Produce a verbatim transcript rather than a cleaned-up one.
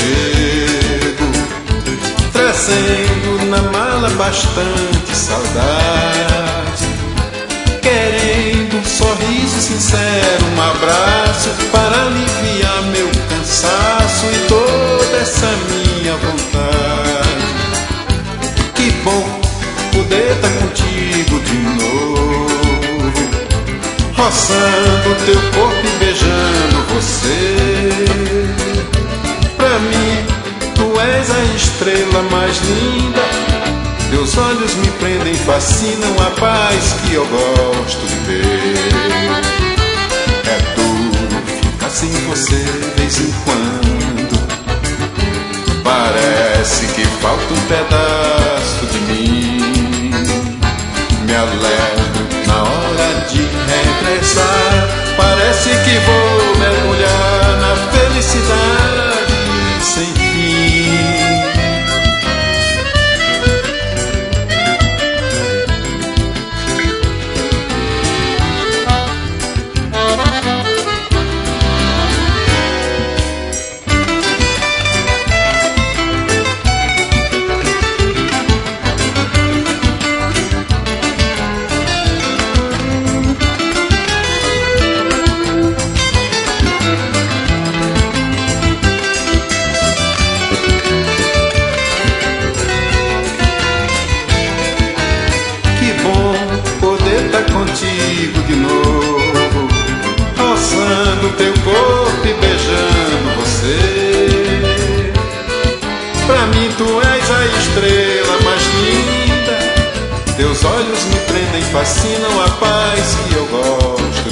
chego, trazendo na mala bastante saudade, querendo um sorriso sincero, um abraço para aliviar meu cansaço e toda essa minha vontade. Que bom poder estar contigo de novo, roçando teu corpo e beijando você. Pra mim, tu és a estrela mais linda, teus olhos me prendem, fascinam, a paz que eu gosto de ver. É duro ficar sem você de vez em quando, parece que falta um pedaço de mim. Me alegro na hora de regressar, parece que vou mergulhar na felicidade sem fim. Contigo de novo, roçando teu corpo e beijando você. Pra mim tu és a estrela mais linda, teus olhos me prendem, fascinam, a paz que eu gosto